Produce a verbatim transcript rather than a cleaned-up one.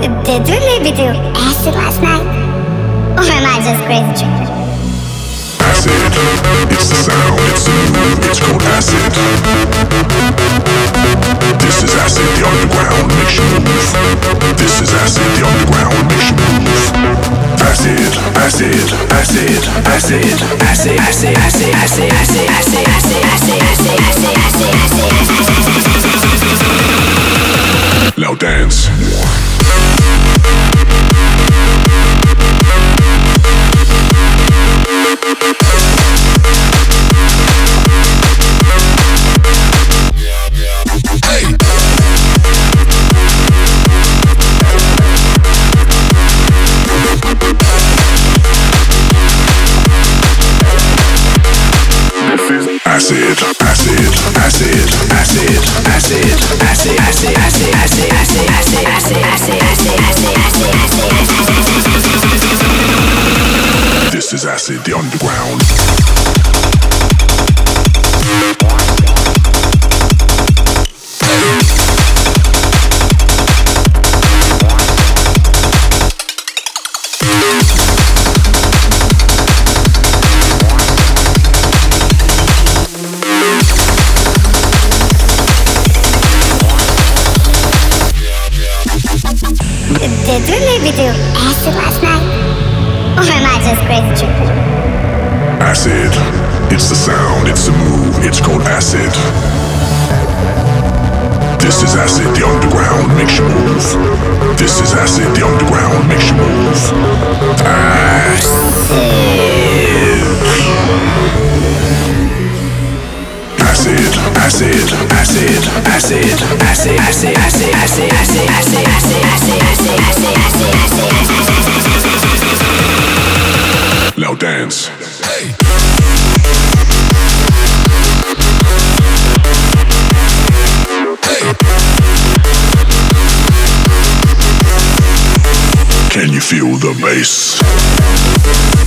Did really do acid last night? Or am I just crazy tripping? Acid, it's the sound, it's the move, it's called acid. This is acid, the underground makes you move. This is acid, the underground makes you move. Acid, acid, acid, acid, acid, acid, acid, acid, acid, acid, acid, acid, acid, acid, acid. Now dance. Acid, acid, acid, acid, acid, acid, acid, acid, acid, acid, acid, acid, acid, acid. This is acid, the underground. Did really do acid last night? Or am I just crazy tripping? Acid, it's the sound, it's the move, it's called acid. This is acid, the underground makes you move. This is acid, the underground makes you move. Acid. Acid, acid, acid, acid, acid, acid, acid, acid, acid, acid, acid, acid, acid, acid. Now dance. Hey. Hey. Can you feel the bass?